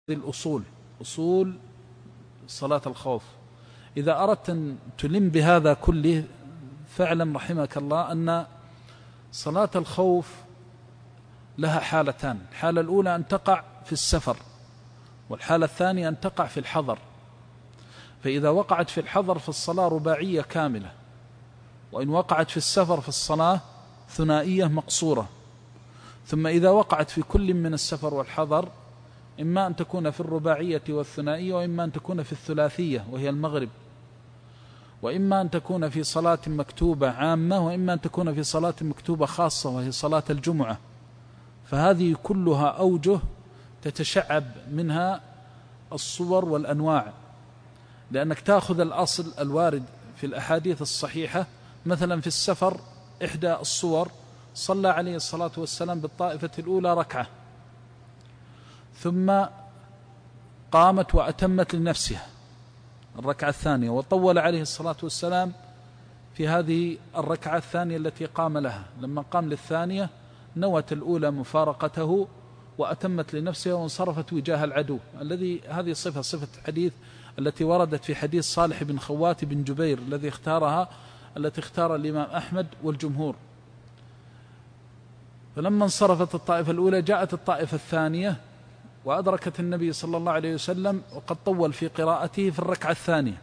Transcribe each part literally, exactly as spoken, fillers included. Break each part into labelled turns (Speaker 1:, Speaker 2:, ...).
Speaker 1: الأصول أصول صلاة الخوف. إذا أردت أن تلم بهذا كله فاعلم رحمك الله أن صلاة الخوف لها حالتان. الحالة الأولى أن تقع في السفر، والحالة الثانية أن تقع في الحضر. فإذا وقعت في الحضر فالصلاة رباعية كاملة، وإن وقعت في السفر فالصلاة ثنائية مقصورة. ثم إذا وقعت في كل من السفر والحضر إما أن تكون في الرباعية والثنائية، وإما أن تكون في الثلاثية وهي المغرب، وإما أن تكون في صلاة مكتوبة عامة، وإما أن تكون في صلاة مكتوبة خاصة وهي صلاة الجمعة. فهذه كلها أوجه تتشعب منها الصور والأنواع، لأنك تأخذ الأصل الوارد في الأحاديث الصحيحة. مثلا في السفر إحدى الصور صلى عليه الصلاة والسلام بالطائفة الأولى ركعة، ثم قامت وأتمت لنفسها الركعة الثانية، وطول عليه الصلاة والسلام في هذه الركعة الثانية التي قام لها. لما قام للثانية نوت الأولى مفارقته وأتمت لنفسها وانصرفت وجاه العدو، الذي هذه صفة صفة حديث التي وردت في حديث صالح بن خوات بن جبير الذي اختارها التي اختار الإمام أحمد والجمهور. فلما انصرفت الطائفة الأولى جاءت الطائفة الثانية وأدركت النبي صلى الله عليه وسلم وقد طول في قراءته في الركعة الثانية،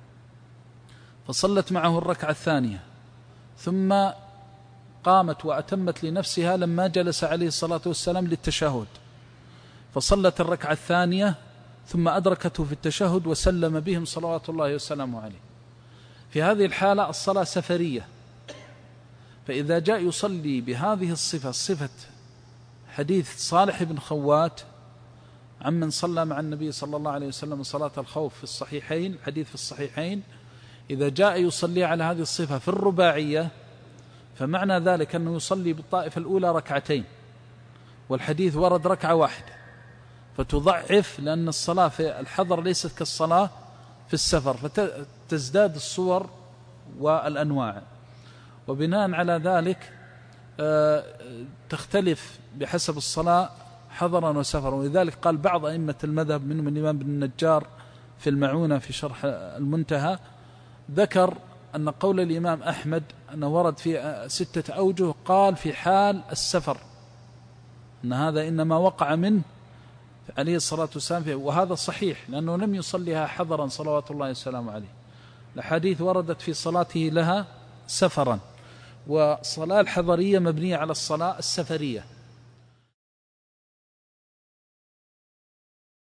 Speaker 1: فصلت معه الركعة الثانية، ثم قامت وأتمت لنفسها لما جلس عليه الصلاة والسلام للتشهد، فصلت الركعة الثانية ثم أدركته في التشهد وسلم بهم صلوات الله وسلامه عليه. في هذه الحالة الصلاة سفرية. فإذا جاء يصلي بهذه الصفة، صفة حديث صالح بن خوات عمن صلى مع النبي صلى الله عليه وسلم صلاة الخوف في الصحيحين، حديث في الصحيحين، إذا جاء يصلي على هذه الصفة في الرباعية فمعنى ذلك أنه يصلي بالطائفة الأولى ركعتين، والحديث ورد ركعة واحدة، فتضعف، لأن الصلاة في الحضر ليست كالصلاة في السفر، فتزداد الصور والأنواع. وبناء على ذلك تختلف بحسب الصلاة حضرا وسفرا. ولذلك قال بعض أئمة المذهب منهم الإمام بن النجار في المعونة في شرح المنتهى، ذكر أن قول الإمام أحمد أنه ورد في ستة أوجه، قال في حال السفر أن هذا إنما وقع منه عليه الصلاة والسلام فيه، وهذا صحيح لأنه لم يصليها حضرا صلوات الله والسلام عليه. الحديث وردت في صلاته لها سفرا، والصلاة الحضرية مبنية على الصلاة السفرية.